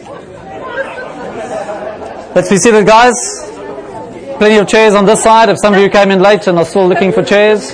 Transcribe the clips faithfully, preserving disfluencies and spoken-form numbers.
Let's be seated, guys. Plenty of chairs on this side. If some of you came in late and are still looking for chairs.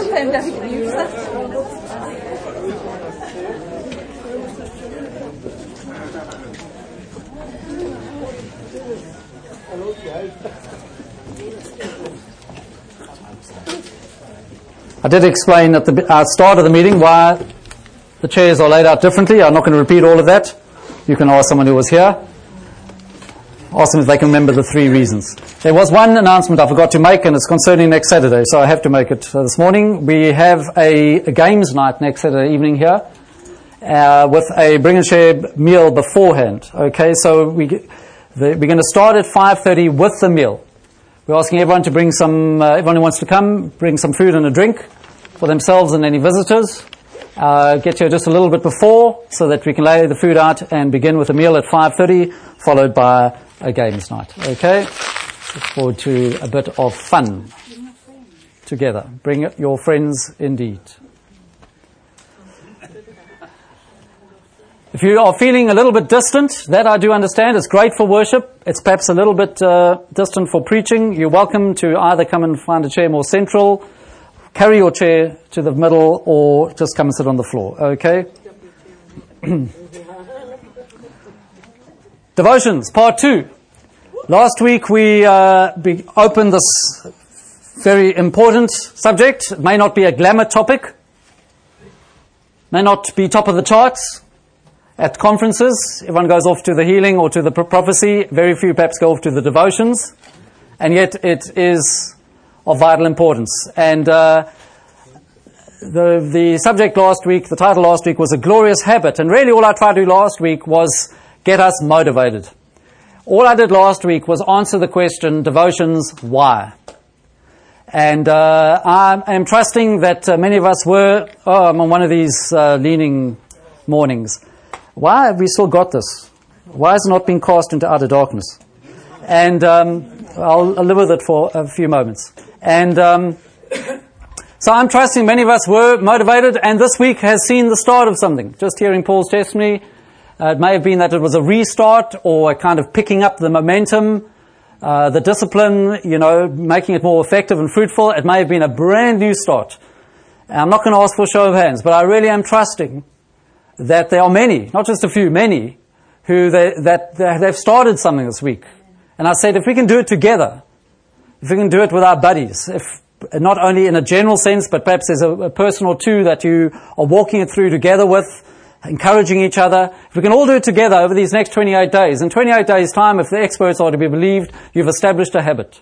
I did explain at the uh, start of the meeting why the chairs are laid out differently. I'm not going to repeat all of that. You can ask someone who was here. Ask them if they can remember the three reasons. There was one announcement I forgot to make, and it's concerning next Saturday, so I have to make it uh, this morning. We have a, a games night next Saturday evening here uh, with a bring and share meal beforehand. Okay, so we, the, we're going to start at five thirty with the meal. We're asking everyone to bring some, uh, everyone who wants to come, bring some food and a drink for themselves and any visitors. Uh, get here just a little bit before so that we can lay the food out and begin with a meal at five thirty, followed by a games night. Okay? Look forward to a bit of fun together. Bring your friends indeed. If you are feeling a little bit distant, that I do understand. It's great for worship. It's perhaps a little bit uh, distant for preaching. You're welcome to either come and find a chair more central, carry your chair to the middle, or just come and sit on the floor. Okay? Devotions, part two. Last week we uh, be opened this very important subject. It may not be a glamour topic, may not be top of the charts. At conferences, everyone goes off to the healing or to the prophecy. Very few perhaps go off to the devotions. And yet it is of vital importance. And uh, the the subject last week, the title last week was A Glorious Habit. And really all I tried to do last week was get us motivated. All I did last week was answer the question, devotions, why? And uh, I am trusting that uh, many of us were, oh, I'm on one of these uh, leaning mornings. Why have we still got this? Why has it not been cast into utter darkness? And um, I'll, I'll live with it for a few moments. And um, so I'm trusting many of us were motivated, and this week has seen the start of something. Just hearing Paul's testimony, uh, it may have been that it was a restart or a kind of picking up the momentum, uh, the discipline, you know, making it more effective and fruitful. It may have been a brand new start. And I'm not going to ask for a show of hands, but I really am trusting that there are many, not just a few, many, who they, that they've started something this week. And I said, if we can do it together, if we can do it with our buddies, if not only in a general sense, but perhaps there's a, a person or two that you are walking it through together with, encouraging each other, if we can all do it together over these next twenty-eight days, in twenty-eight days' time, if the experts are to be believed, you've established a habit,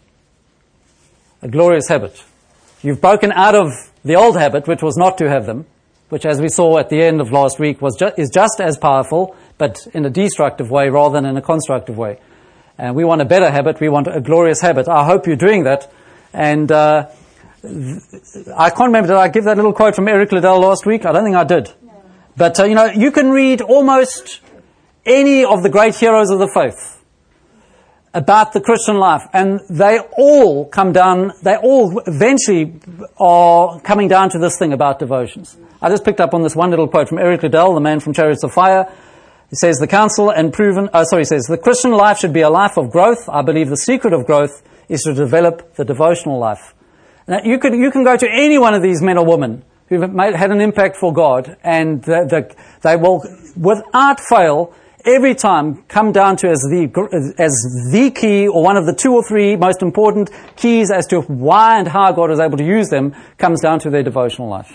a glorious habit. You've broken out of the old habit, which was not to have them, which, as we saw at the end of last week, was ju- is just as powerful, but in a destructive way rather than in a constructive way. And we want a better habit. We want a glorious habit. I hope you're doing that. And uh, th- I can't remember, did I give that little quote from Eric Liddell last week? I don't think I did. No. But, uh, you know, you can read almost any of the great heroes of the faith about the Christian life, and they all come down, they all eventually are coming down to this thing about devotions. I just picked up on this one little quote from Eric Liddell, the man from Chariots of Fire. He says, the counsel and proven, oh, sorry, he says, the Christian life should be a life of growth. I believe the secret of growth is to develop the devotional life. Now, you can, you can go to any one of these men or women who've made, had an impact for God, and the, the, they will, without fail, every time come down to as the, as the key, or one of the two or three most important keys as to why and how God is able to use them, comes down to their devotional life.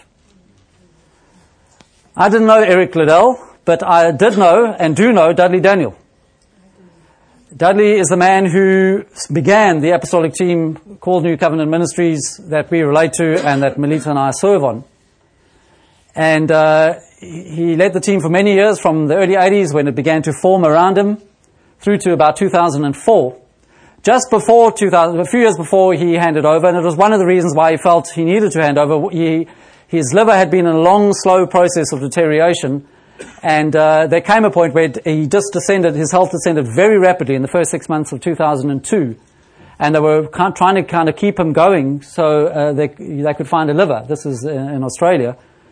I didn't know Eric Liddell, but I did know and do know Dudley Daniel. Dudley is the man who began the apostolic team called New Covenant Ministries that we relate to and that Melita and I serve on. And uh, he led the team for many years, from the early eighties when it began to form around him, through to about two thousand four. Just before two thousand, a few years before he handed over, and it was one of the reasons why he felt he needed to hand over. He, his liver had been in a long, slow process of deterioration, and uh, there came a point where he just descended, his health descended very rapidly in the first six months of two thousand two. And they were trying to kind of keep him going so uh, they, they could find a liver. This is in Australia.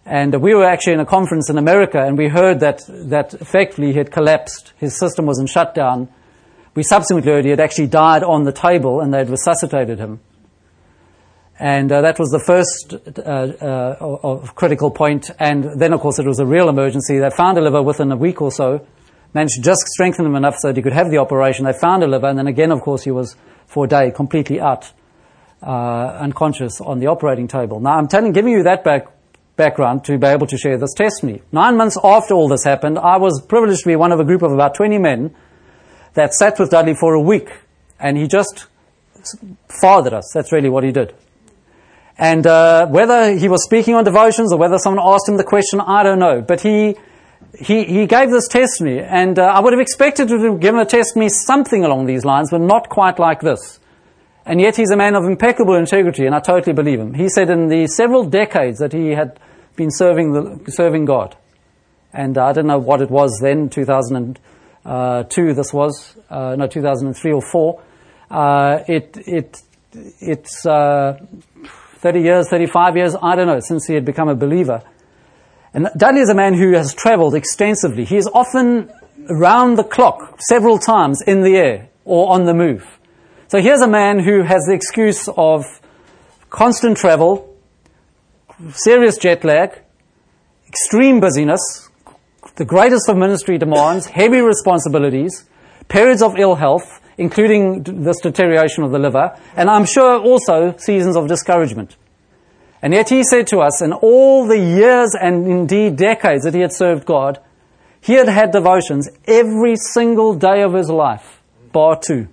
And uh, we were actually in a conference in America, and we heard that, that effectively he had collapsed. His system was in shutdown. We subsequently heard he had actually died on the table, and they had resuscitated him. And uh, that was the first uh, uh, of critical point. And then, of course, it was a real emergency. They found a liver within a week or so, managed to just strengthen him enough so that he could have the operation. They found a liver, and then again, of course, he was for a day completely out, uh, unconscious on the operating table. Now, I'm telling, giving you that back, background to be able to share this testimony. Nine months after all this happened, I was privileged to be one of a group of about twenty men that sat with Dudley for a week, and he just fathered us. That's really what he did. And uh, whether he was speaking on devotions or whether someone asked him the question, I don't know. But he he, he gave this testimony, and uh, I would have expected to have given a testimony something along these lines, but not quite like this. And yet he's a man of impeccable integrity, and I totally believe him. He said in the several decades that he had been serving the, serving God, and uh, I don't know what it was then, two thousand two this was, uh, no, two thousand three or four. Uh, it it it's... Uh, thirty years, thirty-five years, I don't know, since he had become a believer. And Dudley is a man who has traveled extensively. He is often around the clock, several times in the air or on the move. So here's a man who has the excuse of constant travel, serious jet lag, extreme busyness, the greatest of ministry demands, heavy responsibilities, periods of ill health, including this deterioration of the liver, and I'm sure also seasons of discouragement. And yet he said to us, in all the years and indeed decades that he had served God, he had had devotions every single day of his life, bar two.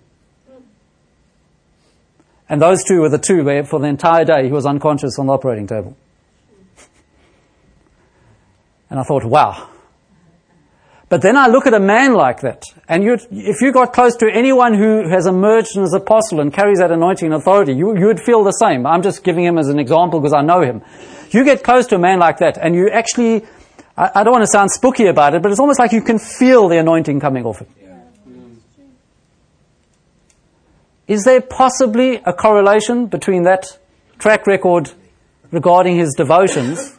And those two were the two where for the entire day he was unconscious on the operating table. And I thought, wow. But then I look at a man like that, and you, if you got close to anyone who has emerged as an apostle and carries that anointing and authority, you, you would feel the same. I'm just giving him as an example because I know him. You get close to a man like that, and you actually, I, I don't want to sound spooky about it, but it's almost like you can feel the anointing coming off him. Yeah. Mm. Is there possibly a correlation between that track record regarding his devotions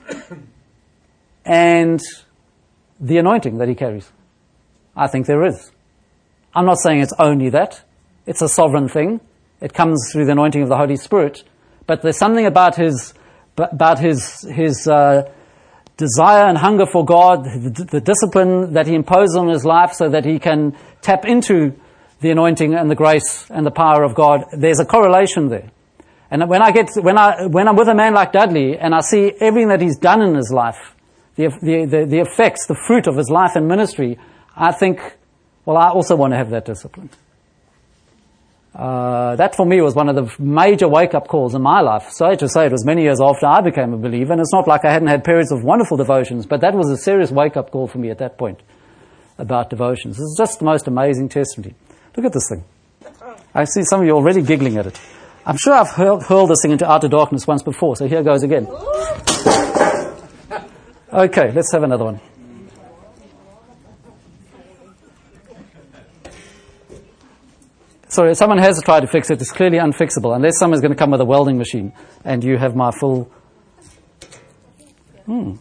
and the anointing that he carries? I think there is. I'm not saying it's only that. It's a sovereign thing. It comes through the anointing of the Holy Spirit. But there's something about his about his his uh, desire and hunger for God, the, the discipline that he imposes on his life so that he can tap into the anointing and the grace and the power of God. There's a correlation there. And when I get when I when I'm with a man like Dudley and I see everything that he's done in his life, The, the, the, the effects, the fruit of his life and ministry, I think, well, I also want to have that discipline. Uh, that for me was one of the major wake-up calls in my life. So to say, it was many years after I became a believer, and it's not like I hadn't had periods of wonderful devotions, but that was a serious wake-up call for me at that point about devotions. This is just the most amazing testimony. Look at this thing. I see some of you already giggling at it. I'm sure I've hurled, hurled this thing into outer darkness once before, so here goes again. Okay, let's have another one. Sorry, someone has tried to fix it. It's clearly unfixable, unless someone's going to come with a welding machine and you have my full... Hmm.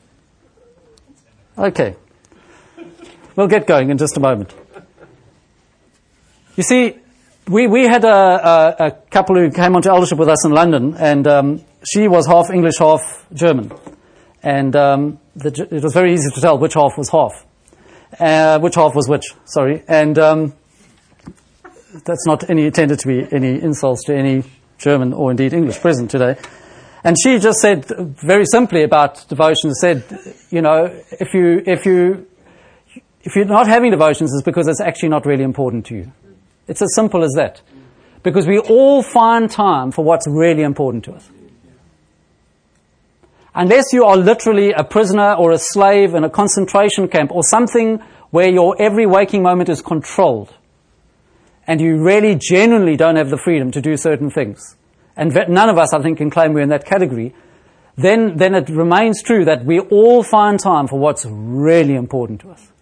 Okay. We'll get going in just a moment. You see, we, we had a, a, a couple who came onto eldership with us in London, and um, she was half English, half German. And um, the, it was very easy to tell which half was half. Uh, which half was which, sorry. And um, that's not any intended to be any insults to any German or indeed English present today. And she just said very simply about devotions, said, you know, if you if you if you're not having devotions, it's because it's actually not really important to you. It's as simple as that. Because we all find time for what's really important to us. Unless you are literally a prisoner or a slave in a concentration camp or something where your every waking moment is controlled and you really genuinely don't have the freedom to do certain things, and none of us, I think, can claim we're in that category, then, then it remains true that we all find time for what's really important to us.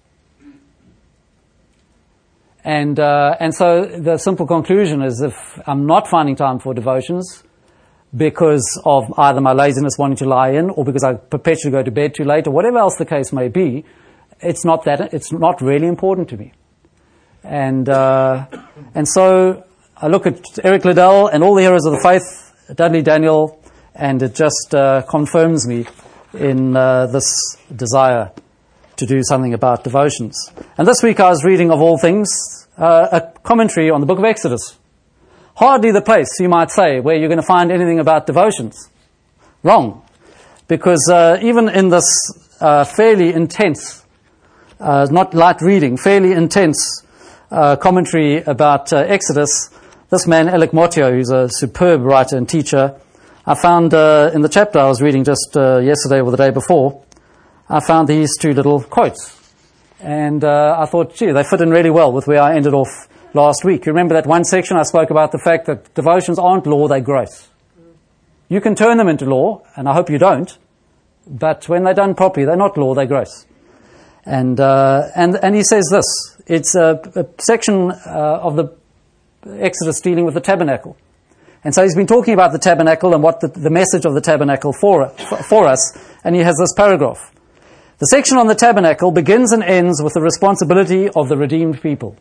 And, uh, and so the simple conclusion is if I'm not finding time for devotions, because of either my laziness wanting to lie in, or because I perpetually go to bed too late, or whatever else the case may be, it's not that, it's not really important to me. And, uh, and so I look at Eric Liddell and all the heroes of the faith, Dudley Daniel, and it just uh, confirms me in uh, this desire to do something about devotions. And this week I was reading, of all things, uh, a commentary on the book of Exodus. Hardly the place, you might say, where you're going to find anything about devotions. Wrong. Because uh, even in this uh, fairly intense, uh, not light reading, fairly intense uh, commentary about uh, Exodus, this man, Alec Motio, who's a superb writer and teacher, I found uh, in the chapter I was reading just uh, yesterday or the day before, I found these two little quotes. And uh, I thought, gee, they fit in really well with where I ended off last week. You remember that one section I spoke about the fact that devotions aren't law, they're grace. You can turn them into law, and I hope you don't, but when they're done properly, they're not law, they're grace. And uh, and and he says this, it's a, a section uh, of the Exodus dealing with the tabernacle. And so he's been talking about the tabernacle and what the, the message of the tabernacle for, for us, and he has this paragraph. The section on the tabernacle begins and ends with the responsibility of the redeemed people.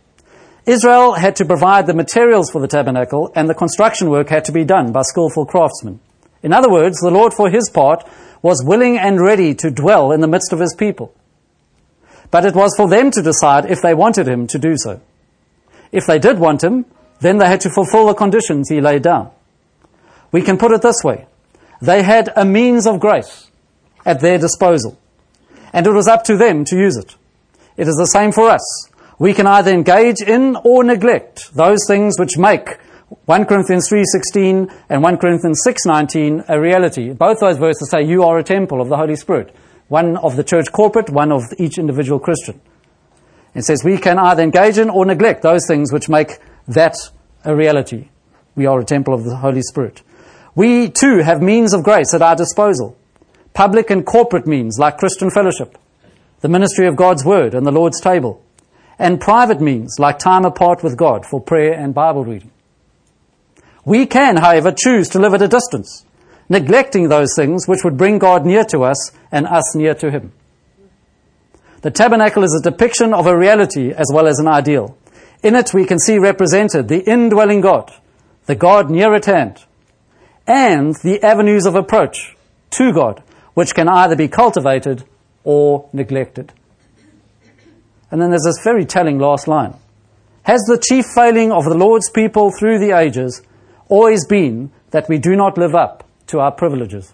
Israel had to provide the materials for the tabernacle, and the construction work had to be done by skillful craftsmen. In other words, the Lord, for his part, was willing and ready to dwell in the midst of his people. But it was for them to decide if they wanted him to do so. If they did want him, then they had to fulfill the conditions he laid down. We can put it this way. They had a means of grace at their disposal, and it was up to them to use it. It is the same for us. We can either engage in or neglect those things which make First Corinthians three sixteen and First Corinthians six nineteen a reality. Both those verses say you are a temple of the Holy Spirit. One of the church corporate, one of each individual Christian. It says we can either engage in or neglect those things which make that a reality. We are a temple of the Holy Spirit. We too have means of grace at our disposal. Public and corporate means like Christian fellowship, the ministry of God's word and the Lord's table, and private means like time apart with God for prayer and Bible reading. We can, however, choose to live at a distance, neglecting those things which would bring God near to us and us near to him. The tabernacle is a depiction of a reality as well as an ideal. In it we can see represented the indwelling God, the God near at hand, and the avenues of approach to God, which can either be cultivated or neglected. And then there's this very telling last line. Has the chief failing of the Lord's people through the ages always been that we do not live up to our privileges?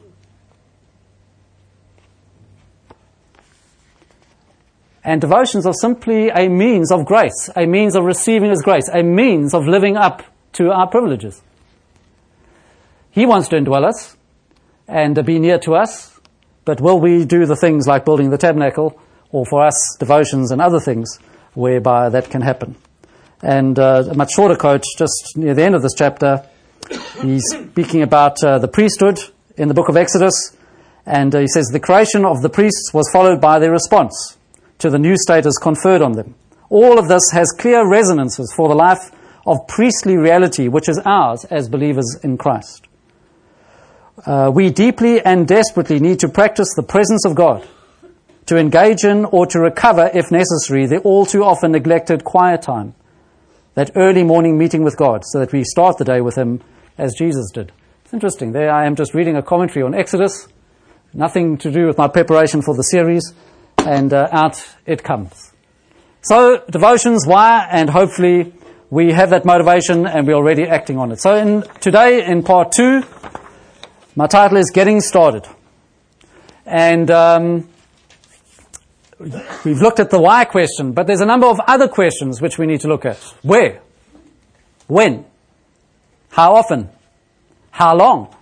And devotions are simply a means of grace, a means of receiving his grace, a means of living up to our privileges. He wants to indwell us and be near to us, but will we do the things like building the tabernacle, or for us, devotions and other things whereby that can happen? And uh, a much shorter quote, just near the end of this chapter, he's speaking about uh, the priesthood in the book of Exodus, and uh, he says, the creation of the priests was followed by their response to the new status conferred on them. All of this has clear resonances for the life of priestly reality, which is ours as believers in Christ. Uh, we deeply and desperately need to practice the presence of God, to engage in or to recover, if necessary, the all too often neglected quiet time, that early morning meeting with God, so that we start the day with him as Jesus did. It's interesting. There I am just reading a commentary on Exodus, nothing to do with my preparation for the series, and uh, out it comes. So, devotions, why? And hopefully we have that motivation and we're already acting on it. So in today, in part two, my title is Getting Started. And um, we've looked at the why question, but there's a number of other questions which we need to look at. Where? When? How often? How long?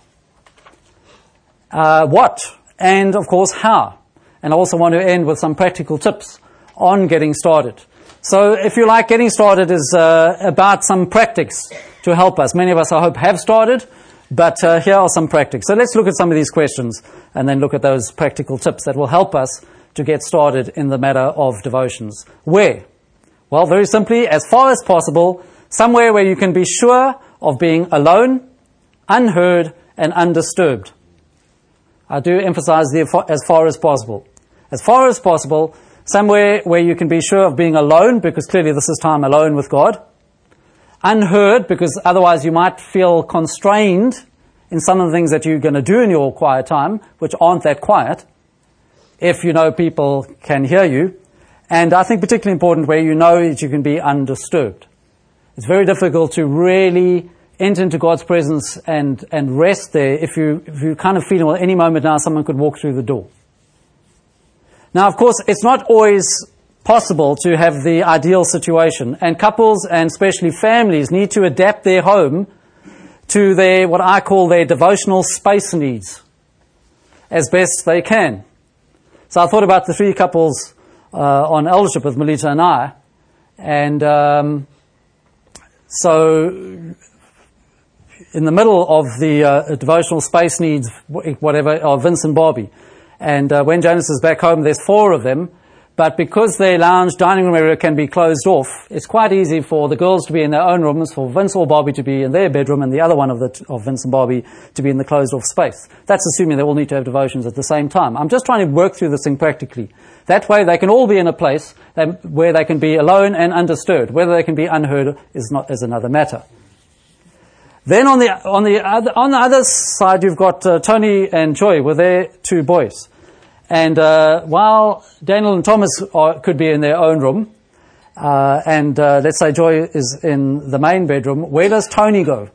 Uh, what? And, of course, how? And I also want to end with some practical tips on getting started. So, if you like, getting started is uh, about some practice to help us. Many of us, I hope, have started, but uh, here are some practice. So let's look at some of these questions and then look at those practical tips that will help us to get started in the matter of devotions. Where? Well, very simply, as far as possible, somewhere where you can be sure of being alone, unheard, and undisturbed. I do emphasize the as far as possible. As far as possible, somewhere where you can be sure of being alone, because clearly this is time alone with God. Unheard, because otherwise you might feel constrained in some of the things that you're going to do in your quiet time, which aren't that quiet, if you know people can hear you. And I think particularly important where you know that you can be undisturbed. It's very difficult to really enter into God's presence and, and rest there if you, if you kind of feel, well, any moment now someone could walk through the door. Now, of course, it's not always possible to have the ideal situation, and couples and especially families need to adapt their home to their, what I call their devotional space needs as best they can. So I thought about the three couples uh, on eldership with Melita and I, and um, so in the middle of the uh, devotional space needs, whatever, of Vince and Bobby, and uh, when Janice is back home, there's four of them. But because their lounge dining room area can be closed off, it's quite easy for the girls to be in their own rooms, for Vince or Bobby to be in their bedroom, and the other one of the of Vince and Bobby to be in the closed off space. That's assuming they all need to have devotions at the same time. I'm just trying to work through this thing practically. That way they can all be in a place that, where they can be alone and undisturbed. Whether they can be unheard is not is another matter. Then on the on the other, on the other side, you've got uh, Tony and Joy with their two boys. And uh, while Daniel and Thomas are, could be in their own room, uh, and uh, let's say Joy is in the main bedroom, where does Tony go?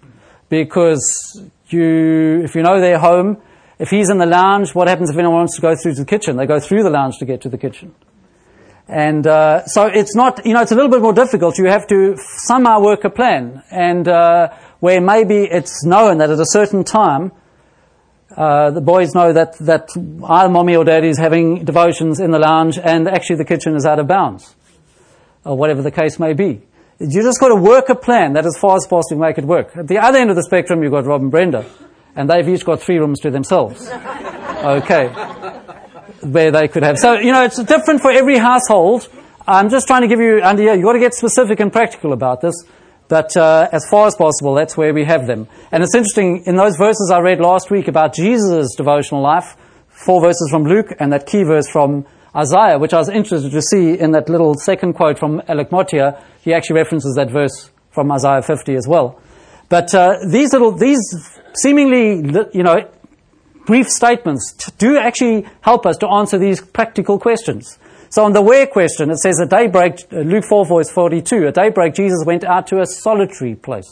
Because you, if you know their home, if he's in the lounge, what happens if anyone wants to go through to the kitchen? They go through the lounge to get to the kitchen. And uh, so it's not, you know, it's a little bit more difficult. You have to somehow work a plan, and uh, where maybe it's known that at a certain time, Uh, the boys know that, that either mommy or daddy is having devotions in the lounge and actually the kitchen is out of bounds, or whatever the case may be. You just got to work a plan that as far as possible make it work. At the other end of the spectrum, you've got Rob and Brenda, and they've each got three rooms to themselves. Okay. Where they could have. So, you know, it's different for every household. I'm just trying to give you an idea. You've got to get specific and practical about this. But uh, as far as possible, that's where we have them. And it's interesting, in those verses I read last week about Jesus' devotional life, four verses from Luke and that key verse from Isaiah, which I was interested to see in that little second quote from Alec Motia, he actually references that verse from Isaiah fifty as well. But uh, these little, these seemingly, you know, brief statements do actually help us to answer these practical questions. So on the where question, it says at daybreak, Luke four, verse forty-two, at daybreak Jesus went out to a solitary place.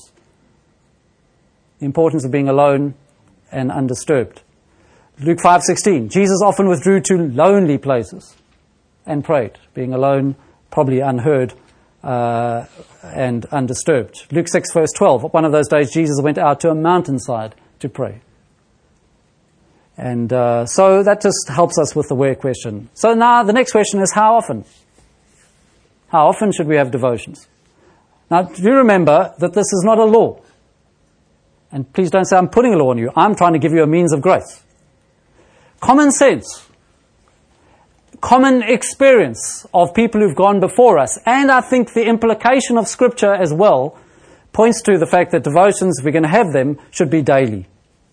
The importance of being alone and undisturbed. Luke five sixteen, Jesus often withdrew to lonely places and prayed, being alone, probably unheard uh, and undisturbed. Luke six, verse twelve, one of those days Jesus went out to a mountainside to pray. And uh, so that just helps us with the where question. So now the next question is how often? How often should we have devotions? Now, do remember that this is not a law. And please don't say I'm putting a law on you. I'm trying to give you a means of grace. Common sense, common experience of people who've gone before us, and I think the implication of Scripture as well, points to the fact that devotions, if we're going to have them, should be daily.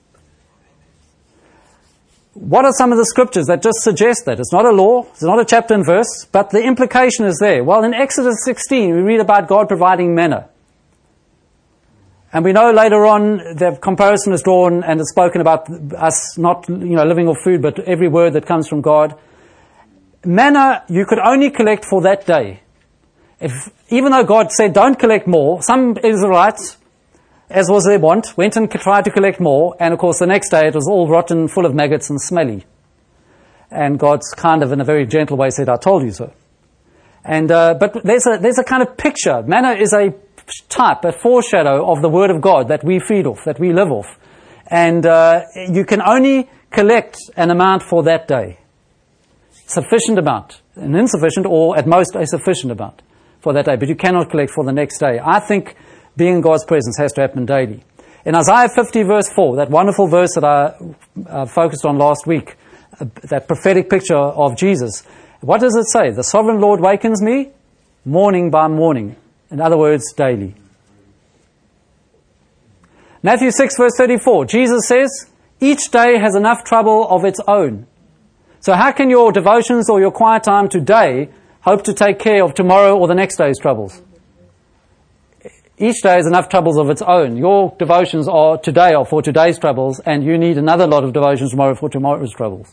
What are some of the scriptures that just suggest that? It's not a law, it's not a chapter and verse, but the implication is there. Well, in Exodus sixteen, we read about God providing manna. And we know later on the comparison is drawn and it's spoken about us not, you know, living off food, but every word that comes from God. Manna you could only collect for that day. If, even though God said don't collect more, some Israelites, as was their wont, went and tried to collect more, and of course the next day it was all rotten, full of maggots and smelly. And God's kind of in a very gentle way said, I told you so. And uh, but there's a there's a kind of picture. Manna is a type, a foreshadow of the Word of God that we feed off, that we live off. And uh, you can only collect an amount for that day. Sufficient amount. An insufficient or at most a sufficient amount for that day. But you cannot collect for the next day. I think being in God's presence has to happen daily. In Isaiah fifty, verse four, that wonderful verse that I uh, focused on last week, uh, that prophetic picture of Jesus, what does it say? The sovereign Lord wakens me morning by morning. In other words, daily. Matthew six verse thirty-four, Jesus says, each day has enough trouble of its own. So how can your devotions or your quiet time today hope to take care of tomorrow or the next day's troubles? Each day has enough troubles of its own. Your devotions are today are for today's troubles, and you need another lot of devotions tomorrow for tomorrow's troubles.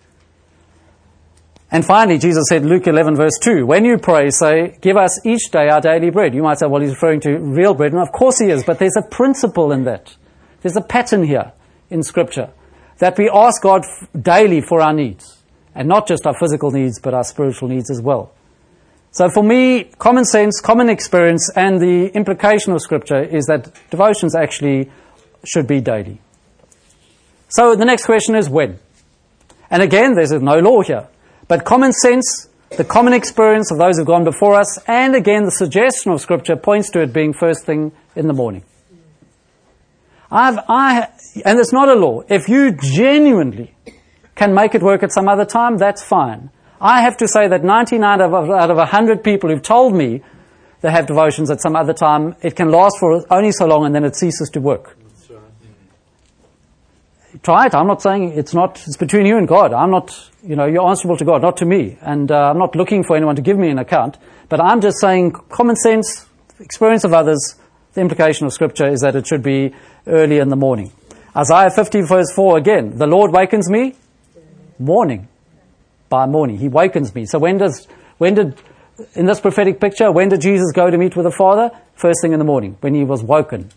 And finally, Jesus said, Luke eleven verse two, when you pray, say, give us each day our daily bread. You might say, well, he's referring to real bread. And of course he is, but there's a principle in that. There's a pattern here in Scripture that we ask God daily for our needs. And not just our physical needs, but our spiritual needs as well. So for me, common sense, common experience, and the implication of Scripture is that devotions actually should be daily. So the next question is when? And again, there's no law here. But common sense, the common experience of those who've gone before us, and again, the suggestion of Scripture points to it being first thing in the morning. I've, I, and it's not a law. If you genuinely can make it work at some other time, that's fine. I have to say that ninety-nine out of, out of one hundred people who've told me they have devotions at some other time, it can last for only so long and then it ceases to work. That's right. Try it. I'm not saying it's not, it's between you and God. I'm not, you know, you're answerable to God, not to me. And uh, I'm not looking for anyone to give me an account. But I'm just saying common sense, experience of others, the implication of Scripture is that it should be early in the morning. Isaiah fifty verse four again, the Lord wakens me morning. By morning. He wakens me. So when does, when did, in this prophetic picture, when did Jesus go to meet with the Father? First thing in the morning, when he was woken.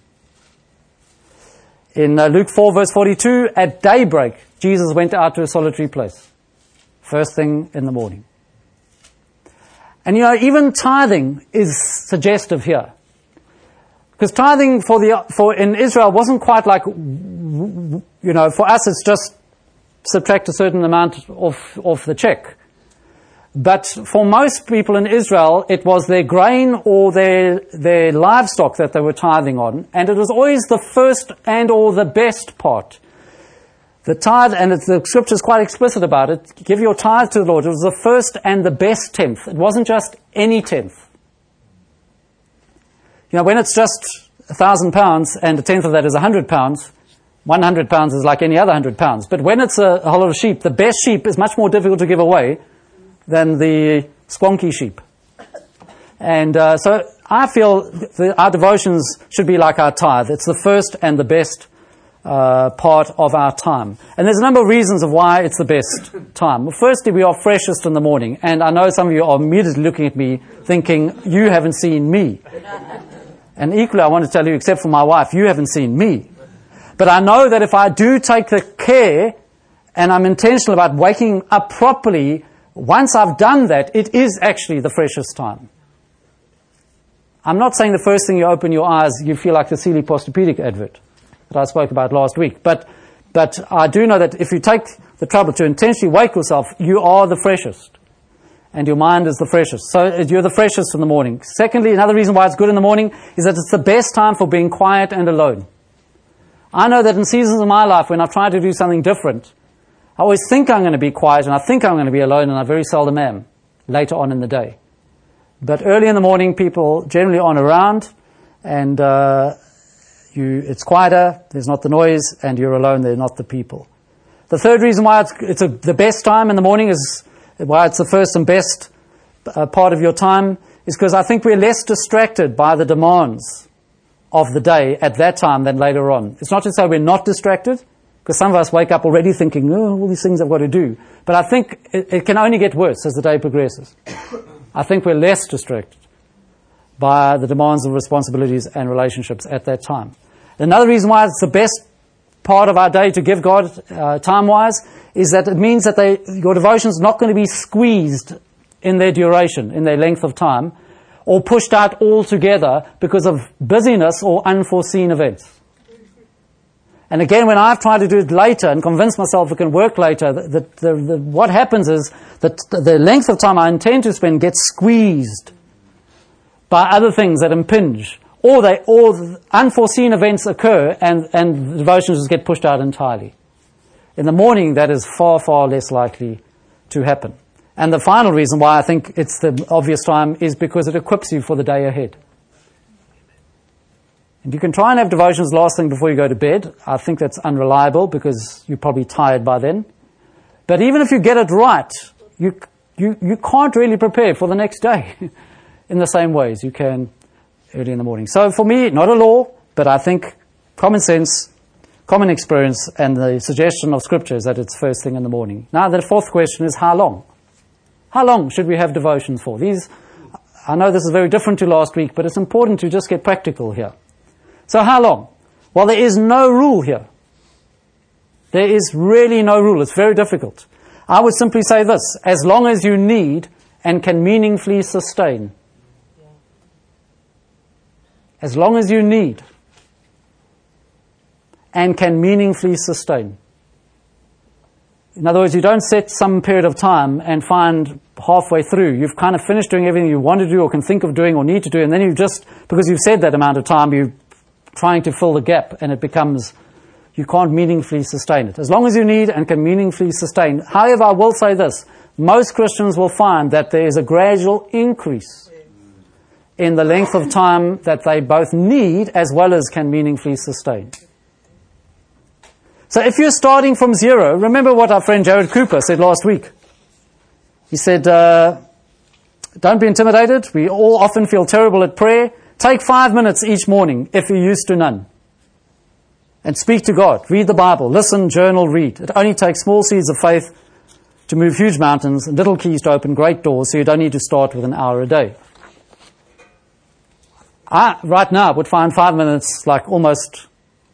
In uh, Luke four verse forty-two, at daybreak, Jesus went out to a solitary place. First thing in the morning. And you know, even tithing is suggestive here. Because tithing for the, for, in Israel wasn't quite like, you know, for us it's just subtract a certain amount off, off the check. But for most people in Israel, it was their grain or their, their livestock that they were tithing on. And it was always the first and or the best part. The tithe, and it's, the Scripture is quite explicit about it, give your tithe to the Lord. It was the first and the best tenth. It wasn't just any tenth. You know, when it's just a thousand pounds and a tenth of that is a hundred pounds, one hundred pounds is like any other one hundred pounds. But when it's a, a whole lot of sheep, the best sheep is much more difficult to give away than the squonky sheep. And uh, so I feel the, our devotions should be like our tithe. It's the first and the best uh, part of our time. And there's a number of reasons of why it's the best time. Well, firstly, we are freshest in the morning. And I know some of you are immediately looking at me thinking, you haven't seen me. And equally, I want to tell you, except for my wife, you haven't seen me. But I know that if I do take the care and I'm intentional about waking up properly, once I've done that, it is actually the freshest time. I'm not saying the first thing you open your eyes, you feel like the Sealy Posturepedic advert that I spoke about last week. But, but I do know that if you take the trouble to intentionally wake yourself, you are the freshest. And your mind is the freshest. So you're the freshest in the morning. Secondly, another reason why it's good in the morning is that it's the best time for being quiet and alone. I know that in seasons of my life when I've tried to do something different, I always think I'm going to be quiet and I think I'm going to be alone, and I very seldom am later on in the day. But early in the morning, people generally aren't around, and uh, you, it's quieter, there's not the noise, and you're alone, they're not the people. The third reason why it's, it's a, the best time in the morning is, why it's the first and best uh, part of your time, is because I think we're less distracted by the demands of the day at that time than later on. It's not to say we're not distracted, because some of us wake up already thinking, oh, all these things I've got to do. But I think it, it can only get worse as the day progresses. I think we're less distracted by the demands of responsibilities and relationships at that time. Another reason why it's the best part of our day to give God uh, time-wise is that it means that they, your devotion's not going to be squeezed in their duration, in their length of time, or pushed out altogether because of busyness or unforeseen events. And again, when I've tried to do it later and convince myself it can work later, the, the, the, the, what happens is that the length of time I intend to spend gets squeezed by other things that impinge, or they, or unforeseen events occur and, and devotions just get pushed out entirely. In the morning, that is far, far less likely to happen. And the final reason why I think it's the obvious time is because it equips you for the day ahead. And you can try and have devotions last thing before you go to bed. I think that's unreliable because you're probably tired by then. But even if you get it right, you you you can't really prepare for the next day in the same way as you can early in the morning. So for me, not a law, but I think common sense, common experience, and the suggestion of Scripture is that it's first thing in the morning. Now the fourth question is how long? How long should we have devotions for? These, I know this is very different to last week, but it's important to just get practical here. So how long? Well, there is no rule here. There is really no rule. It's very difficult. I would simply say this: as long as you need and can meaningfully sustain. As long as you need and can meaningfully sustain. In other words, you don't set some period of time and find halfway through you've kind of finished doing everything you want to do or can think of doing or need to do, and then you just, because you've said that amount of time, you're trying to fill the gap, and it becomes, you can't meaningfully sustain it. As long as you need and can meaningfully sustain. However, I will say this: most Christians will find that there is a gradual increase in the length of time that they both need as well as can meaningfully sustain. So if you're starting from zero, remember what our friend Jared Cooper said last week. He said, uh, don't be intimidated. We all often feel terrible at prayer. Take five minutes each morning if you're used to none. And speak to God. Read the Bible. Listen, journal, read. It only takes small seeds of faith to move huge mountains and little keys to open great doors, so you don't need to start with an hour a day. I, right now, would find five minutes like almost,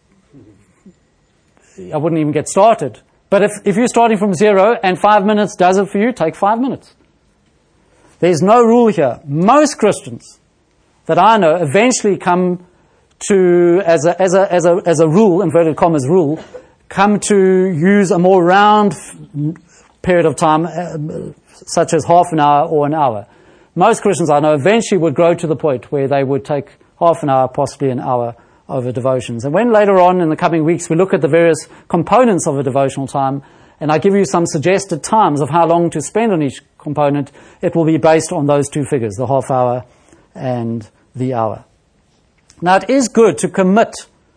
I wouldn't even get started. But if, if you're starting from zero and five minutes does it for you, take five minutes. There's no rule here. Most Christians that I know eventually come to, as a, as a, as a, as a rule, inverted commas rule, come to use a more round period of time, uh, such as half an hour or an hour. Most Christians I know eventually would grow to the point where they would take half an hour, possibly an hour, over devotions. And when later on in the coming weeks we look at the various components of a devotional time, and I give you some suggested times of how long to spend on each component, it will be based on those two figures, the half hour and the hour. Now, it is good to commit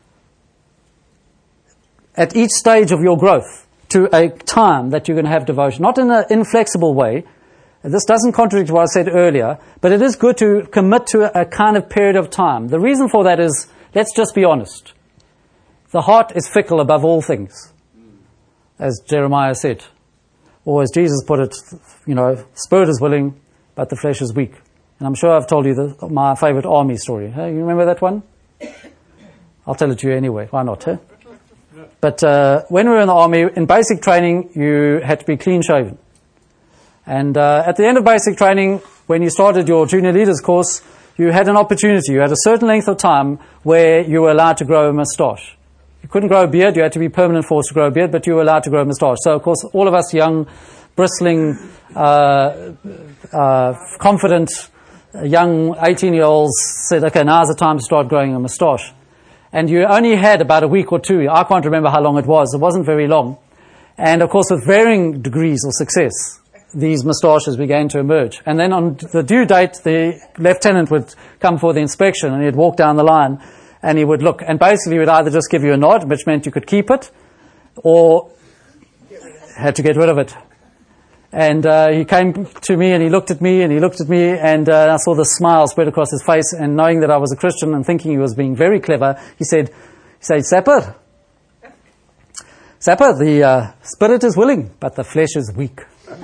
at each stage of your growth to a time that you're going to have devotion, not in an inflexible way. This doesn't contradict what I said earlier, but it is good to commit to a kind of period of time. The reason for that is, let's just be honest. The heart is fickle above all things, as Jeremiah said. Or as Jesus put it, you know, spirit is willing, but the flesh is weak. And I'm sure I've told you the, my favorite army story. Hey, you remember that one? I'll tell it to you anyway. Why not, huh? But uh, when we were in the army, in basic training, you had to be clean-shaven. And uh, at the end of basic training, when you started your junior leaders course, you had an opportunity. You had a certain length of time where you were allowed to grow a moustache. You couldn't grow a beard. You had to be permanent forced to grow a beard, but you were allowed to grow a moustache. So, of course, all of us young, bristling, uh, uh, confident, young eighteen-year-olds said, okay, now's the time to start growing a moustache. And you only had about a week or two. I can't remember how long it was. It wasn't very long. And, of course, with varying degrees of success, these moustaches began to emerge. And then on the due date, the lieutenant would come for the inspection, and he'd walk down the line, and he would look. And basically, he would either just give you a nod, which meant you could keep it, or had to get rid of it. And uh, he came to me, and he looked at me, and he looked at me, and uh, I saw the smile spread across his face, and knowing that I was a Christian and thinking he was being very clever, he said, he said, Sapper, Sapper, the uh, spirit is willing, but the flesh is weak.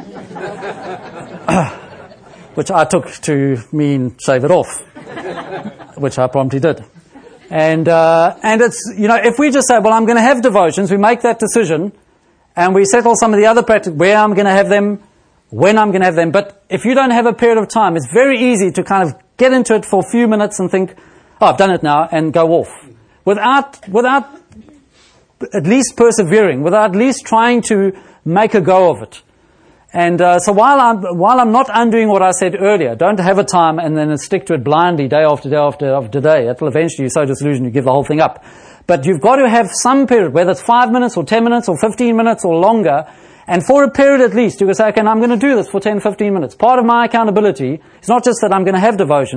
Which I took to mean shave it off, which I promptly did. And uh, and it's, you know, if we just say, well, I'm going to have devotions, we make that decision, and we settle some of the other practice, where I'm going to have them, when I'm going to have them. But if you don't have a period of time, it's very easy to kind of get into it for a few minutes and think, oh, I've done it now, and go off. Without, without at least persevering, without at least trying to make a go of it. And uh, so while I'm, while I'm not undoing what I said earlier, don't have a time and then stick to it blindly day after day after, after day. It will eventually, you're so disillusioned, you give the whole thing up. But you've got to have some period, whether it's five minutes or ten minutes or fifteen minutes or longer, and for a period at least, you can say, okay, I'm going to do this for ten, fifteen minutes. Part of my accountability is not just that I'm going to have devotions,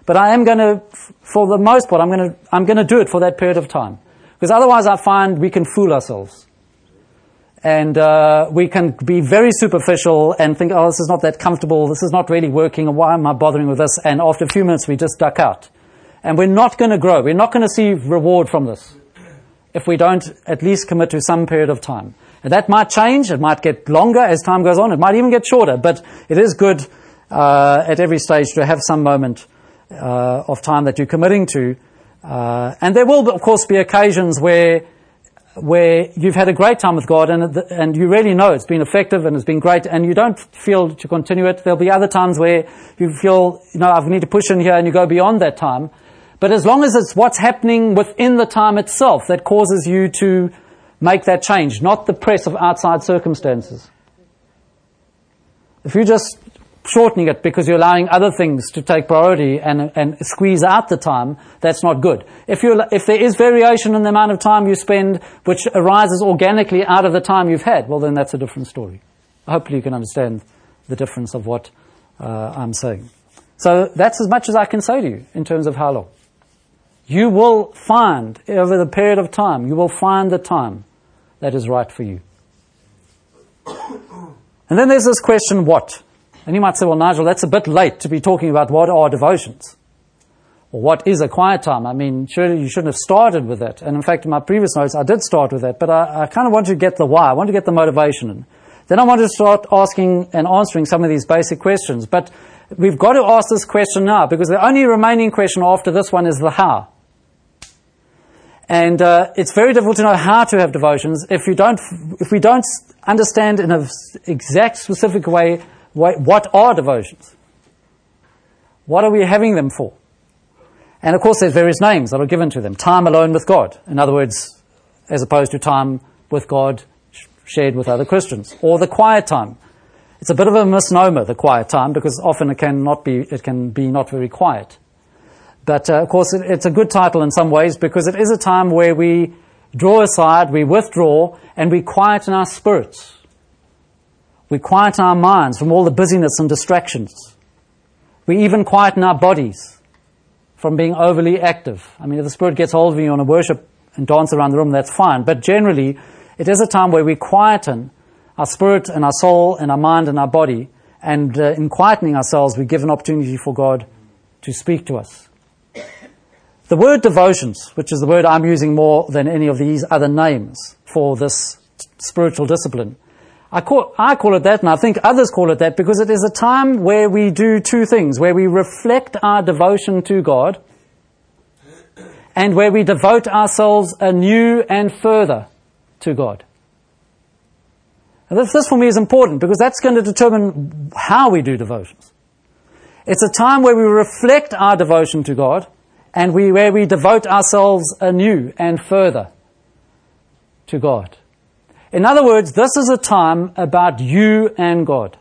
But I am going to, for the most part, I'm going to, I'm going to do it for that period of time. Because otherwise I find we can fool ourselves. And uh, we can be very superficial and think, oh, this is not that comfortable, this is not really working, and why am I bothering with this? And after a few minutes we just duck out. And we're not going to grow. We're not going to see reward from this if we don't at least commit to some period of time. And that might change. It might get longer as time goes on. It might even get shorter. But it is good uh, at every stage to have some moment uh, of time that you're committing to. Uh, and there will, of course, be occasions where where you've had a great time with God and and you really know it's been effective and it's been great and you don't feel to continue it. There'll be other times where you feel, you know, I need to push in here and you go beyond that time. But as long as it's what's happening within the time itself that causes you to make that change, not the press of outside circumstances. If you're just shortening it because you're allowing other things to take priority and and squeeze out the time, that's not good. If you if there is variation in the amount of time you spend, which arises organically out of the time you've had, well, then that's a different story. Hopefully you can understand the difference of what uh, I'm saying. So that's as much as I can say to you in terms of how long. You will find, over the period of time, you will find the time that is right for you. And then there's this question, what? And you might say, well, Nigel, that's a bit late to be talking about what are devotions. Or what is a quiet time? I mean, surely you shouldn't have started with that. And in fact, in my previous notes, I did start with that. But I, I kind of want to get the why. I want to get the motivation in. Then I want to start asking and answering some of these basic questions. But we've got to ask this question now, because the only remaining question after this one is the how. And uh, it's very difficult to know how to have devotions if you don't, if we don't understand in an exact, specific way what are devotions. What are we having them for? And of course, there's various names that are given to them. Time alone with God, in other words, as opposed to time with God shared with other Christians, or the quiet time. It's a bit of a misnomer, the quiet time, because often it can not be, it can be not very quiet. But uh, of course, it, it's a good title in some ways because it is a time where we draw aside, we withdraw, and we quieten our spirits. We quieten our minds from all the busyness and distractions. We even quieten our bodies from being overly active. I mean, if the Spirit gets hold of you, you want to worship and dance around the room, that's fine. But generally, it is a time where we quieten our spirit and our soul and our mind and our body. And uh, in quietening ourselves, we give an opportunity for God to speak to us. The word devotions, which is the word I'm using more than any of these other names for this spiritual discipline, I call, I call it that, and I think others call it that, because it is a time where we do two things, where we reflect our devotion to God and where we devote ourselves anew and further to God. And this, this for me is important because that's going to determine how we do devotions. It's a time where we reflect our devotion to God and we, where we devote ourselves anew and further to God. In other words, this is a time about you and God.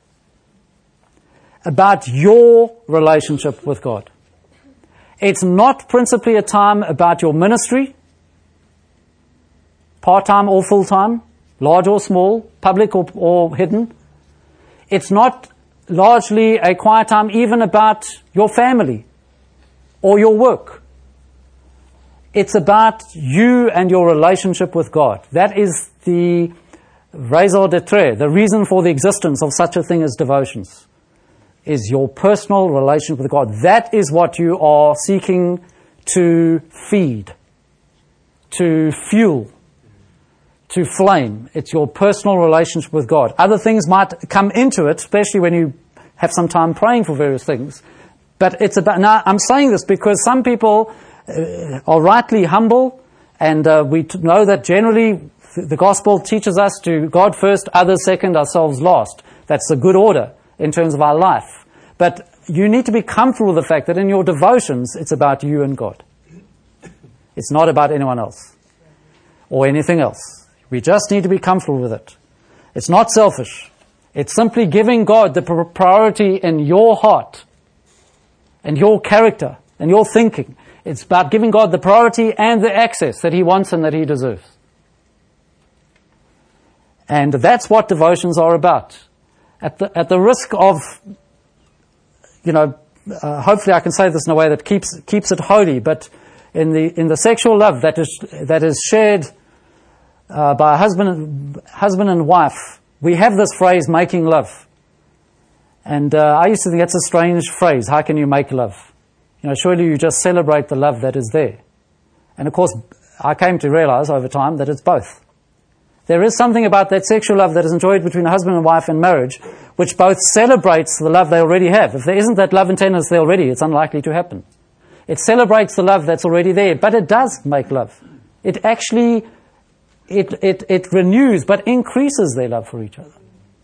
About your relationship with God. It's not principally a time about your ministry, part-time or full-time, large or small, public or, or hidden. It's not largely a quiet time even about your family or your work. It's about you and your relationship with God. That is the raison d'être, the reason for the existence of such a thing as devotions, is your personal relationship with God. That is what you are seeking to feed, to fuel, to flame. It's your personal relationship with God. Other things might come into it, especially when you have some time praying for various things. But it's about, now I'm saying this because some people uh, are rightly humble, and uh, we t- know that generally th- the gospel teaches us to God first, others second, ourselves last. That's a good order in terms of our life. But you need to be comfortable with the fact that in your devotions, it's about you and God. It's not about anyone else or anything else. We just need to be comfortable with it. It's not selfish. It's simply giving God the pr- priority in your heart and your character and your thinking. It's about giving God the priority and the access that He wants and that He deserves. And that's what devotions are about. At the, at the risk of, you know, uh, hopefully I can say this in a way that keeps keeps it holy, but in the in the sexual love that is that is shared uh, by a husband and, husband and wife, we have this phrase, making love. And uh, I used to think that's a strange phrase. How can you make love? You know, surely you just celebrate the love that is there. And of course, I came to realize over time that it's both. There is something about that sexual love that is enjoyed between a husband and wife in marriage, which both celebrates the love they already have. If there isn't that love and tenderness there already, it's unlikely to happen. It celebrates the love that's already there, but it does make love. It actually, it, it, it renews, but increases their love for each other.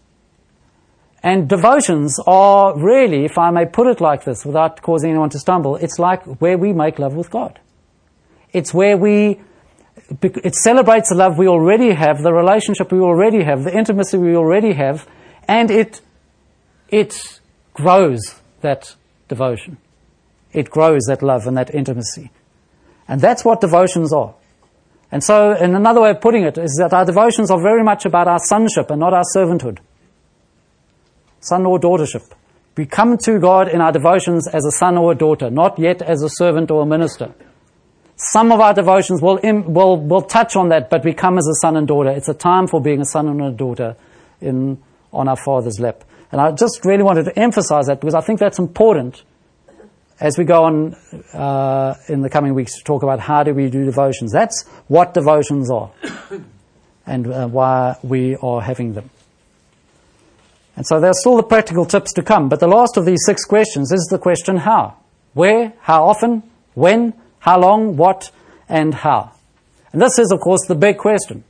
And devotions are really, if I may put it like this, without causing anyone to stumble, it's like where we make love with God. It's where we, it celebrates the love we already have, the relationship we already have, the intimacy we already have, and it, it grows that devotion. It grows that love and that intimacy. And that's what devotions are. And so, in another way of putting it, is that our devotions are very much about our sonship and not our servanthood. Son or daughtership. We come to God in our devotions as a son or a daughter, not yet as a servant or a minister. Some of our devotions will, im- will, will touch on that, but we come as a son and daughter. It's a time for being a son and a daughter in, on our Father's lap. And I just really wanted to emphasize that because I think that's important as we go on uh, in the coming weeks to talk about how do we do devotions. That's what devotions are and uh, why we are having them. And so there are still the practical tips to come, but the last of these six questions is the question how. Where, how often, when, how long, what, and how. And this is, of course, the big question.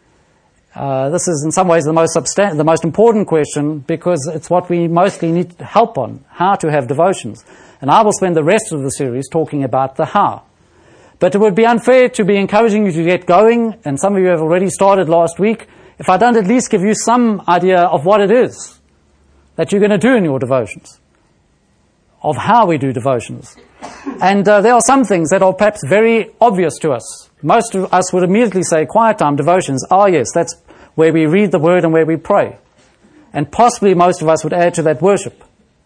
Uh, this is in some ways the most substan- the most important question because it's what we mostly need help on, how to have devotions. And I will spend the rest of the series talking about the how. But it would be unfair to be encouraging you to get going, and some of you have already started last week, if I don't at least give you some idea of what it is that you're going to do in your devotions, of how we do devotions. And uh, there are some things that are perhaps very obvious to us. Most of us would immediately say quiet time devotions. Oh yes, that's where we read the word and where we pray. And possibly most of us would add to that worship.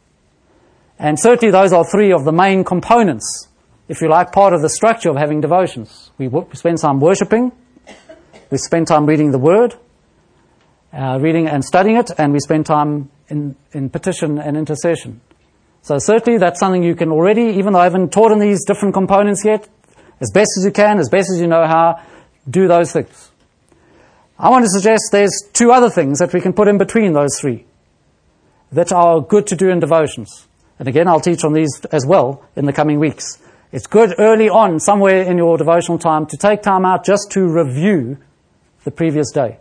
And certainly those are three of the main components, if you like, part of the structure of having devotions. We, w- we spend time worshiping, we spend time reading the word, uh, reading and studying it, and we spend time in, in petition and intercession. So certainly that's something you can already, even though I haven't taught on these different components yet, as best as you can, as best as you know how, do those things. I want to suggest there's two other things that we can put in between those three that are good to do in devotions. And again, I'll teach on these as well in the coming weeks. It's good early on, somewhere in your devotional time, to take time out just to review the previous day.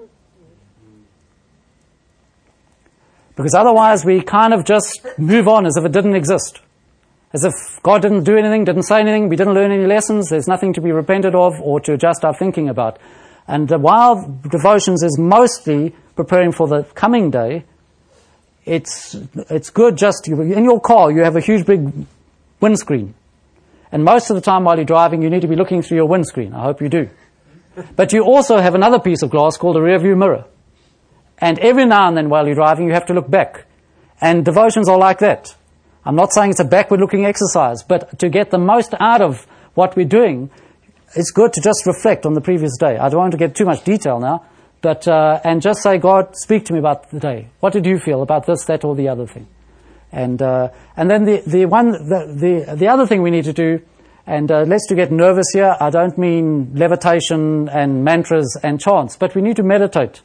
Because otherwise we kind of just move on as if it didn't exist. As if God didn't do anything, didn't say anything, we didn't learn any lessons, there's nothing to be repented of or to adjust our thinking about. And uh, while devotions is mostly preparing for the coming day, it's it's good just, in your car you have a huge big windscreen. And most of the time while you're driving you need to be looking through your windscreen. I hope you do. But you also have another piece of glass called a rear view mirror. And every now and then while you're driving, you have to look back. And devotions are like that. I'm not saying it's a backward-looking exercise, but to get the most out of what we're doing, it's good to just reflect on the previous day. I don't want to get too much detail now, but uh, and just say, God, speak to me about the day. What did you feel about this, that, or the other thing? And uh, and then the the one the, the the other thing we need to do, and uh, lest you get nervous here, I don't mean levitation and mantras and chants, but we need to meditate.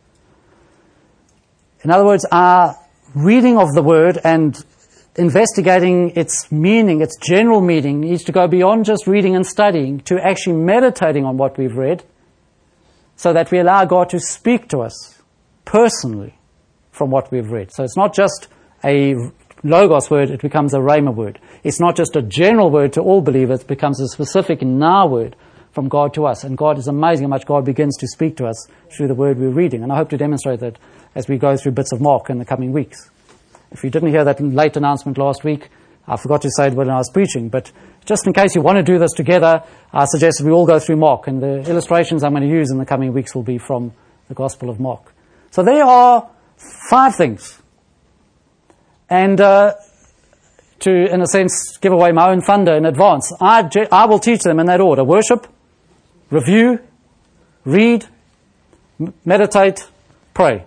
In other words, our reading of the word and investigating its meaning, its general meaning, needs to go beyond just reading and studying to actually meditating on what we've read so that we allow God to speak to us personally from what we've read. So it's not just a logos word, it becomes a rhema word. It's not just a general word to all believers, it becomes a specific now word from God to us. And God is amazing how much God begins to speak to us through the word we're reading. And I hope to demonstrate that as we go through bits of Mark in the coming weeks. If you didn't hear that late announcement last week, I forgot to say it when I was preaching, but just in case you want to do this together, I suggest that we all go through Mark, and the illustrations I'm going to use in the coming weeks will be from the Gospel of Mark. So there are five things. And uh, to, in a sense, give away my own thunder in advance. I, I will teach them in that order: worship, review, read, m- meditate, pray.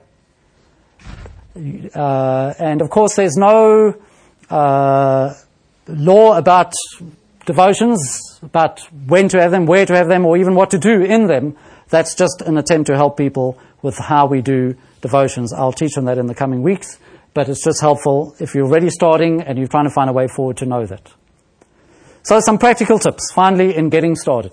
Uh, and of course, there's no uh, law about devotions, about when to have them, where to have them, or even what to do in them. That's just an attempt to help people with how we do devotions. I'll teach them that in the coming weeks, but it's just helpful if you're already starting and you're trying to find a way forward to know that. So some practical tips, finally, in getting started.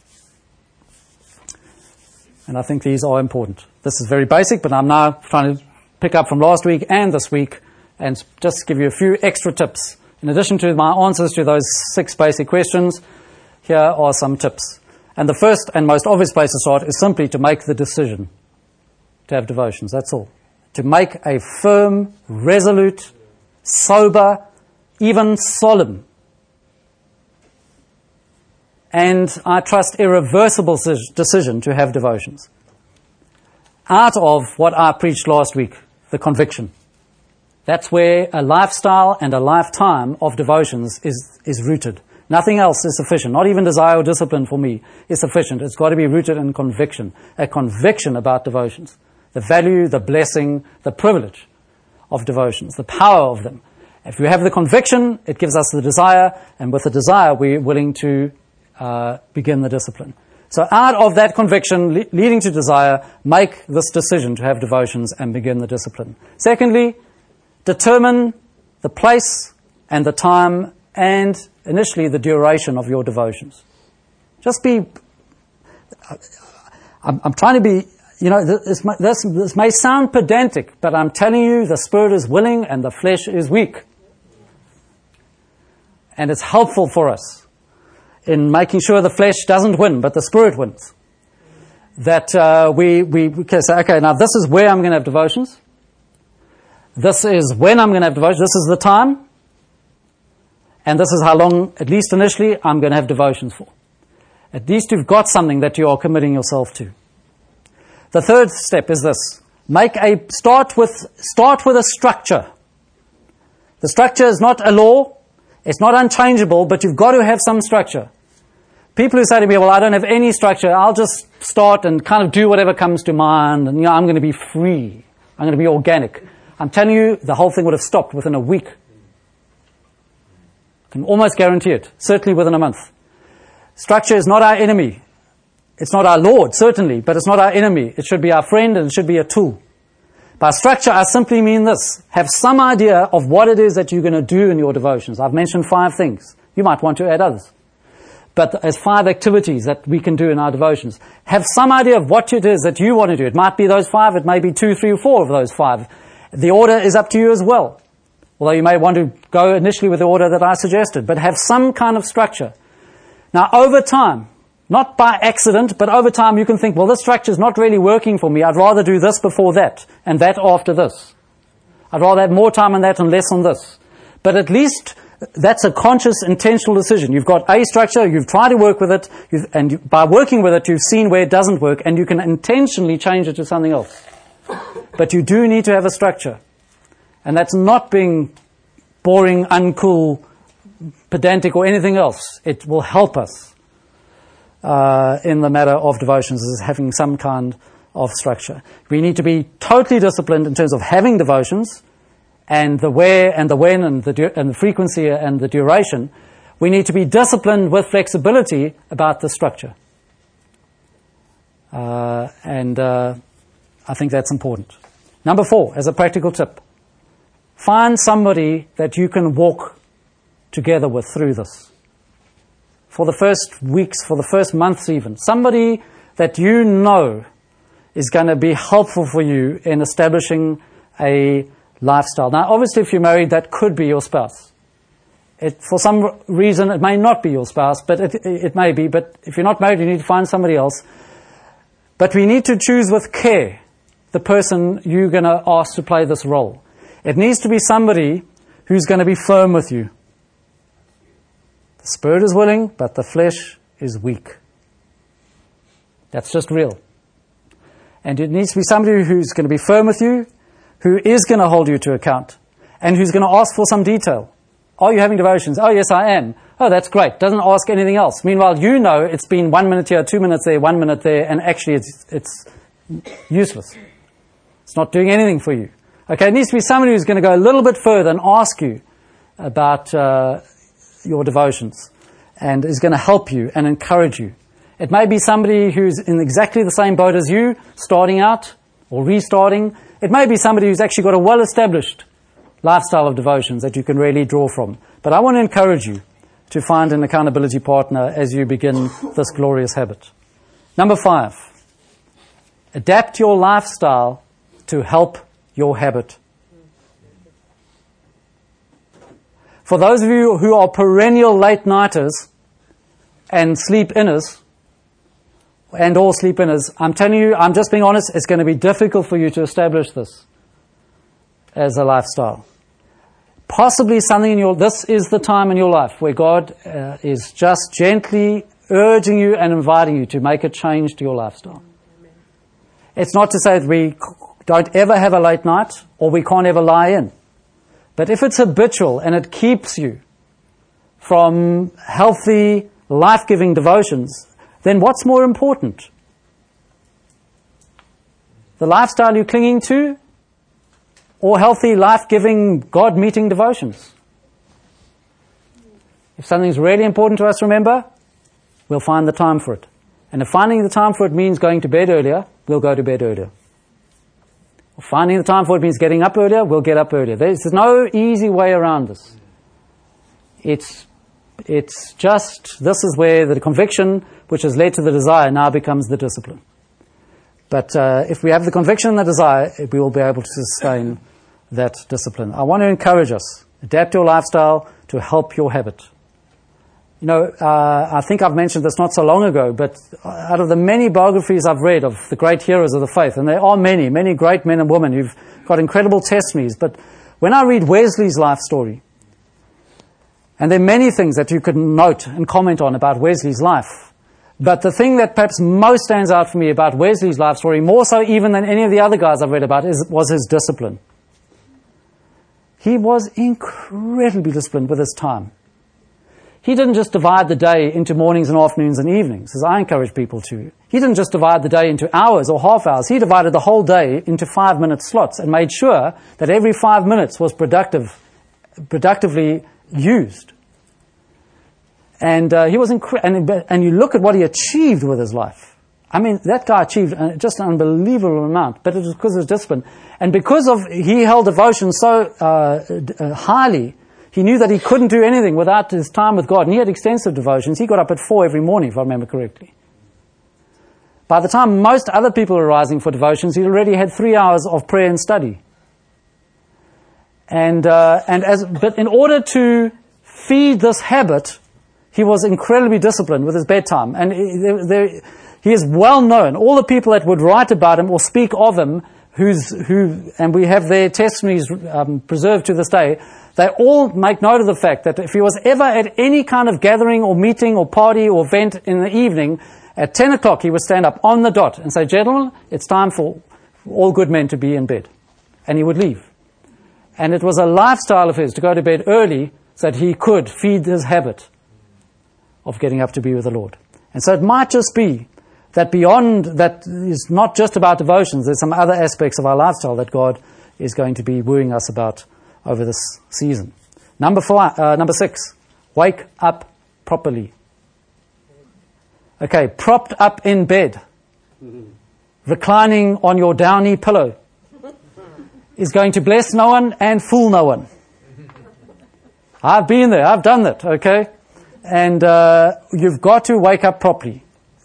And I think these are important. This is very basic, but I'm now trying to pick up from last week and this week and just give you a few extra tips. In addition to my answers to those six basic questions, here are some tips. And the first and most obvious place to start is simply to make the decision to have devotions. That's all. To make a firm, resolute, sober, even solemn, and I trust irreversible decision to have devotions. Out of what I preached last week, the conviction. That's where a lifestyle and a lifetime of devotions is, is rooted. Nothing else is sufficient. Not even desire or discipline for me is sufficient. It's got to be rooted in conviction. A conviction about devotions. The value, the blessing, the privilege of devotions. The power of them. If we have the conviction, it gives us the desire. And with the desire, we're willing to uh, begin the discipline. So out of that conviction le- leading to desire, make this decision to have devotions and begin the discipline. Secondly, determine the place and the time and initially the duration of your devotions. Just be, I'm, I'm trying to be, you know, this, this, this may sound pedantic, but I'm telling you the spirit is willing and the flesh is weak. And it's helpful for us in making sure the flesh doesn't win, but the spirit wins. That uh, we, we, we can say, okay, now this is where I'm going to have devotions. This is when I'm going to have devotions. This is the time. And this is how long, at least initially, I'm going to have devotions for. At least you've got something that you are committing yourself to. The third step is this. Make a, start with, start with a structure. The structure is not a law. It's not unchangeable, but you've got to have some structure. People who say to me, well, I don't have any structure. I'll just start and kind of do whatever comes to mind. And, you know, I'm going to be free. I'm going to be organic. I'm telling you, the whole thing would have stopped within a week. I can almost guarantee it. Certainly within a month. Structure is not our enemy. It's not our Lord, certainly, but it's not our enemy. It should be our friend and it should be a tool. By structure, I simply mean this. Have some idea of what it is that you're going to do in your devotions. I've mentioned five things. You might want to add others. But as five activities that we can do in our devotions. Have some idea of what it is that you want to do. It might be those five. It may be two, three, or four of those five. The order is up to you as well. Although you may want to go initially with the order that I suggested. But have some kind of structure. Now, over time, not by accident, but over time you can think, well, this structure is not really working for me. I'd rather do this before that, and that after this. I'd rather have more time on that and less on this. But at least that's a conscious, intentional decision. You've got a structure, you've tried to work with it, you've, and you, by working with it, you've seen where it doesn't work, and you can intentionally change it to something else. But you do need to have a structure. And that's not being boring, uncool, pedantic, or anything else. It will help us uh, in the matter of devotions, is having some kind of structure. We need to be totally disciplined in terms of having devotions, and the where and the when and the, du- and the frequency and the duration. We need to be disciplined with flexibility about the structure. Uh, and uh, I think that's important. Number four, as a practical tip, find somebody that you can walk together with through this. For the first weeks, for the first months even. Somebody that you know is going to be helpful for you in establishing a lifestyle. Now, obviously, if you're married, that could be your spouse. It, for some reason, it may not be your spouse, but it, it may be. But if you're not married, you need to find somebody else. But we need to choose with care the person you're going to ask to play this role. It needs to be somebody who's going to be firm with you. The spirit is willing, but the flesh is weak. That's just real. And it needs to be somebody who's going to be firm with you, who is going to hold you to account, and who's going to ask for some detail. Are you having devotions? Oh, yes, I am. Oh, that's great. Doesn't ask anything else. Meanwhile, you know it's been one minute here, two minutes there, one minute there, and actually it's, it's useless. It's not doing anything for you. Okay, it needs to be somebody who's going to go a little bit further and ask you about uh, your devotions and is going to help you and encourage you. It may be somebody who's in exactly the same boat as you, starting out or restarting. It may be somebody who's actually got a well-established lifestyle of devotions that you can really draw from. But I want to encourage you to find an accountability partner as you begin this glorious habit. Number five, adapt your lifestyle to help your habit. For those of you who are perennial late-nighters and sleep-inners, and all sleep-inners, I'm telling you, I'm just being honest, it's going to be difficult for you to establish this as a lifestyle. Possibly something in your, this is the time in your life where God uh, is just gently urging you and inviting you to make a change to your lifestyle. It's not to say that we don't ever have a late night or we can't ever lie in. But if it's habitual and it keeps you from healthy, life-giving devotions, then what's more important? The lifestyle you're clinging to or healthy, life-giving, God-meeting devotions? If something's really important to us, remember, we'll find the time for it. And if finding the time for it means going to bed earlier, we'll go to bed earlier. If finding the time for it means getting up earlier, we'll get up earlier. There's no easy way around this. It's, it's just, this is where the conviction, which has led to the desire, now becomes the discipline. But uh, if we have the conviction and the desire, we will be able to sustain that discipline. I want to encourage us. Adapt your lifestyle to help your habit. You know, uh, I think I've mentioned this not so long ago, but out of the many biographies I've read of the great heroes of the faith, and there are many, many great men and women who've got incredible testimonies, but when I read Wesley's life story, and there are many things that you could note and comment on about Wesley's life, but the thing that perhaps most stands out for me about Wesley's life story, more so even than any of the other guys I've read about, is, was his discipline. He was incredibly disciplined with his time. He didn't just divide the day into mornings and afternoons and evenings, as I encourage people to. He didn't just divide the day into hours or half hours. He divided the whole day into five-minute slots and made sure that every five minutes was productive, productively used. And uh, he was incre- and, and you look at what he achieved with his life. I mean, that guy achieved just an unbelievable amount, but it was because of his discipline. And because of he held devotion so uh, uh, highly, he knew that he couldn't do anything without his time with God. And he had extensive devotions. He got up at four every morning, if I remember correctly. By the time most other people were rising for devotions, he already had three hours of prayer and study. And uh, and as but in order to feed this habit, he was incredibly disciplined with his bedtime. And there, there, he is well known. All the people that would write about him or speak of him, who's who, and we have their testimonies um, preserved to this day, they all make note of the fact that if he was ever at any kind of gathering or meeting or party or event in the evening, at ten o'clock he would stand up on the dot and say, "Gentlemen, it's time for all good men to be in bed." And he would leave. And it was a lifestyle of his to go to bed early so that he could feed his habit of getting up to be with the Lord. And so it might just be that beyond that is not just about devotions, there's some other aspects of our lifestyle that God is going to be wooing us about over this season. Number five, uh, number six, wake up properly. Okay, propped up in bed, reclining on your downy pillow, is going to bless no one and fool no one. I've been there, I've done that, okay? And uh, you've got to wake up properly.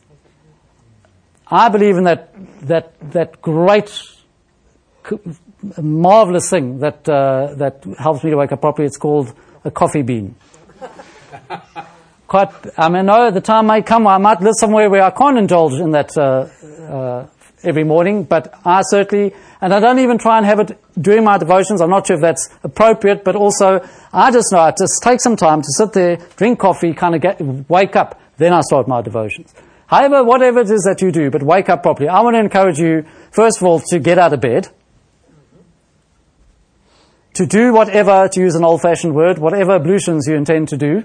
I believe in that that that great, marvelous thing that uh, that helps me to wake up properly. It's called a coffee bean. Quite, I mean, no, the time may come. I might live somewhere where I can't indulge in that uh, uh, every morning, but I certainly, and I don't even try and have it during my devotions. I'm not sure if that's appropriate, but also I just know I just take some time to sit there, drink coffee, kind of get wake up, then I start my devotions. However, whatever it is that you do, but wake up properly. I want to encourage you, first of all, to get out of bed. to do whatever, to use an old-fashioned word, whatever ablutions you intend to do.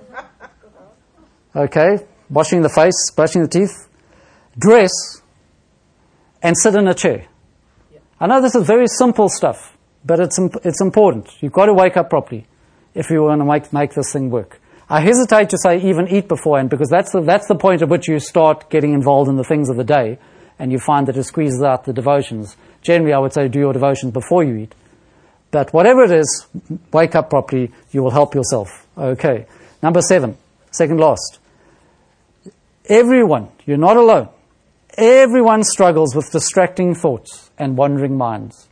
Okay, washing the face, brushing the teeth, dress, and sit in a chair. I know this is very simple stuff, but it's it's important. You've got to wake up properly if you want to make make this thing work. I hesitate to say even eat beforehand, because that's the, that's the point at which you start getting involved in the things of the day, and you find that it squeezes out the devotions. Generally, I would say do your devotions before you eat. But whatever it is, wake up properly. You will help yourself. Okay. Number seven, second last. Everyone, you're not alone. Everyone struggles with distracting thoughts and wandering minds.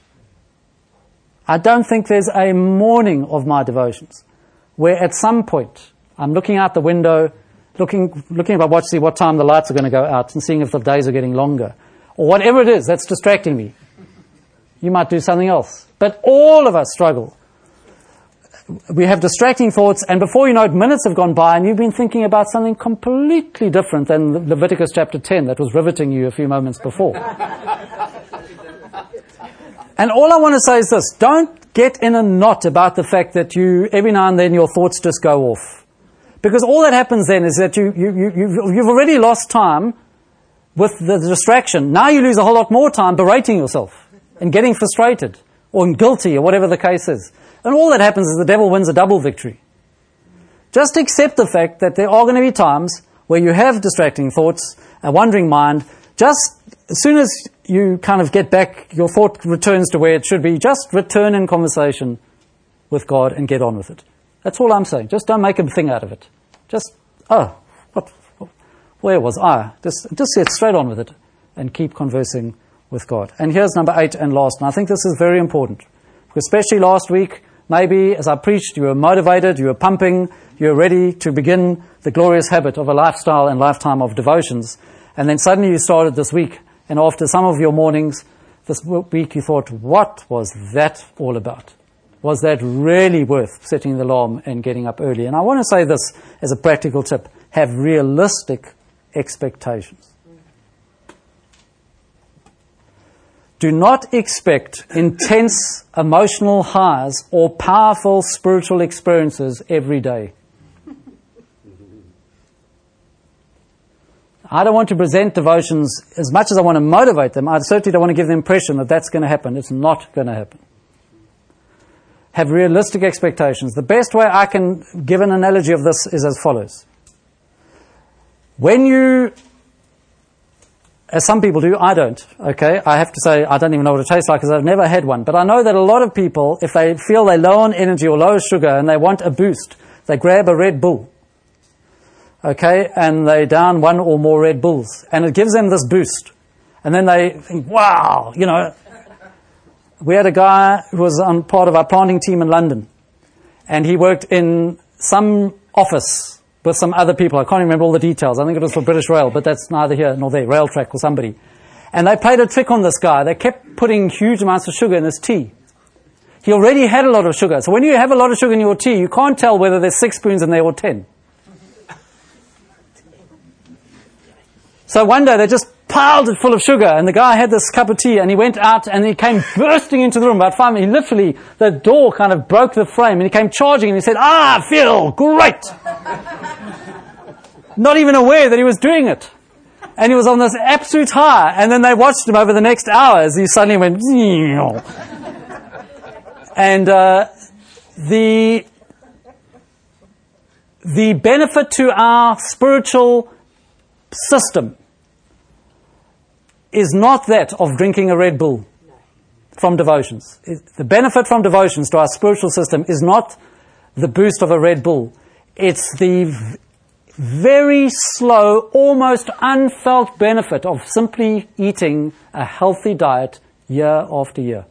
I don't think there's a morning of my devotions where at some point I'm looking out the window, looking looking at my watch to see what time the lights are going to go out and seeing if the days are getting longer, or whatever it is that's distracting me. You might do something else. But all of us struggle. We have distracting thoughts, and before you know it, minutes have gone by and you've been thinking about something completely different than Leviticus chapter ten that was riveting you a few moments before. And all I want to say is this: don't get in a knot about the fact that you, every now and then your thoughts just go off. Because all that happens then is that you, you, you, you've, you've already lost time with the distraction. Now you lose a whole lot more time berating yourself and getting frustrated or guilty or whatever the case is. And all that happens is the devil wins a double victory. Just accept the fact that there are going to be times where you have distracting thoughts, a wandering mind. Just as soon as you kind of get back, your thought returns to where it should be, just return in conversation with God and get on with it. That's all I'm saying. Just don't make a thing out of it. Just, oh, what, where was I? Just, just get straight on with it and keep conversing with God. And here's number eight and last, and I think this is very important. Especially last week, maybe as I preached, you were motivated, you were pumping, you were ready to begin the glorious habit of a lifestyle and lifetime of devotions. And then suddenly you started this week, and after some of your mornings this week you thought, what was that all about? Was that really worth setting the alarm and getting up early? And I want to say this as a practical tip: have realistic expectations. Do not expect intense emotional highs or powerful spiritual experiences every day. I don't want to present devotions as much as I want to motivate them. I certainly don't want to give the impression that that's going to happen. It's not going to happen. Have realistic expectations. The best way I can give an analogy of this is as follows. When you, as some people do, I don't, okay? I have to say I don't even know what it tastes like because I've never had one. But I know that a lot of people, if they feel they're low on energy or low on sugar and they want a boost, they grab a Red Bull, okay? And they down one or more Red Bulls. And it gives them this boost. And then they think, wow, you know. We had a guy who was on part of our planting team in London. And he worked in some office with some other people. I can't remember all the details. I think it was for British Rail, but that's neither here nor there. Rail Track or somebody. And they played a trick on this guy. They kept putting huge amounts of sugar in his tea. He already had a lot of sugar. So when you have a lot of sugar in your tea, you can't tell whether there's six spoons in there or ten. So one day they just piled it full of sugar, and the guy had this cup of tea, and he went out and he came bursting into the room. About five minutes, he literally, the door kind of broke the frame, and he came charging, and he said, "Ah, I feel great!" Not even aware that he was doing it. And he was on this absolute high, and then they watched him over the next hour as he suddenly went, and uh, the the benefit to our spiritual system is not that of drinking a Red Bull from devotions. The benefit from devotions to our spiritual system is not the boost of a Red Bull. It's the v- very slow, almost unfelt benefit of simply eating a healthy diet year after year.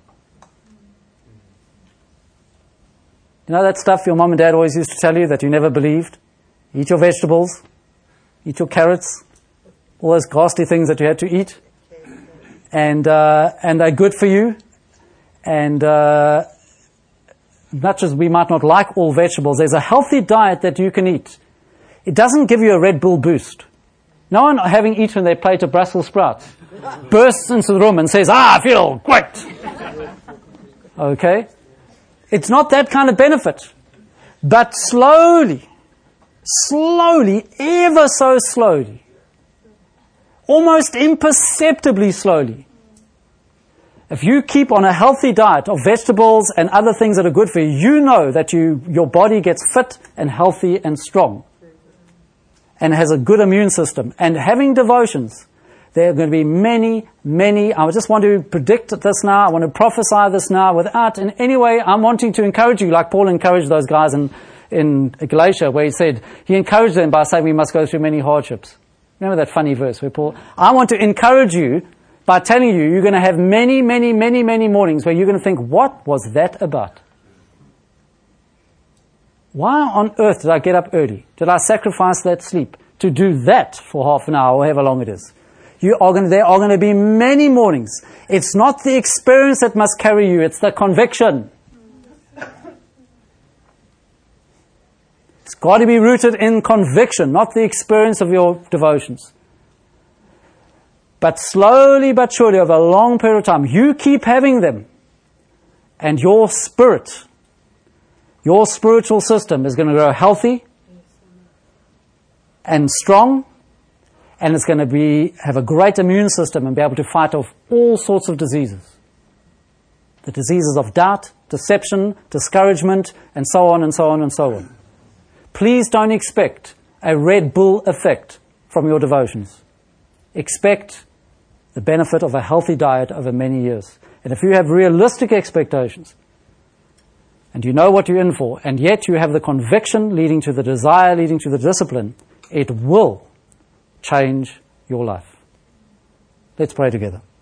You know that stuff your mom and dad always used to tell you that you never believed? Eat your vegetables, eat your carrots, all those ghastly things that you had to eat. And uh, and they're good for you. And uh, much as we might not like all vegetables, there's a healthy diet that you can eat. It doesn't give you a Red Bull boost. No one, having eaten their plate of Brussels sprouts, bursts into the room and says, "Ah, I feel great." Okay? It's not that kind of benefit. But slowly, slowly, ever so slowly, almost imperceptibly slowly, if you keep on a healthy diet of vegetables and other things that are good for you, you know that you, your body gets fit and healthy and strong and has a good immune system. And having devotions, there are going to be many, many, I just want to predict this now, I want to prophesy this now without in any way, I'm wanting to encourage you like Paul encouraged those guys in, in Galatia where he said, he encouraged them by saying we must go through many hardships. Remember that funny verse where Paul, I want to encourage you by telling you, you're going to have many, many, many, many mornings where you're going to think, what was that about? Why on earth did I get up early? Did I sacrifice that sleep to do that for half an hour or however long it is? You are going to, there are going to be many mornings. It's not the experience that must carry you, it's the conviction. It's got to be rooted in conviction, not the experience of your devotions. But slowly but surely, over a long period of time, you keep having them. And your spirit, your spiritual system is going to grow healthy and strong. And it's going to be have a great immune system and be able to fight off all sorts of diseases. The diseases of doubt, deception, discouragement, and so on and so on and so on. Please don't expect a Red Bull effect from your devotions. Expect the benefit of a healthy diet over many years. And if you have realistic expectations, and you know what you're in for, and yet you have the conviction leading to the desire, leading to the discipline, it will change your life. Let's pray together.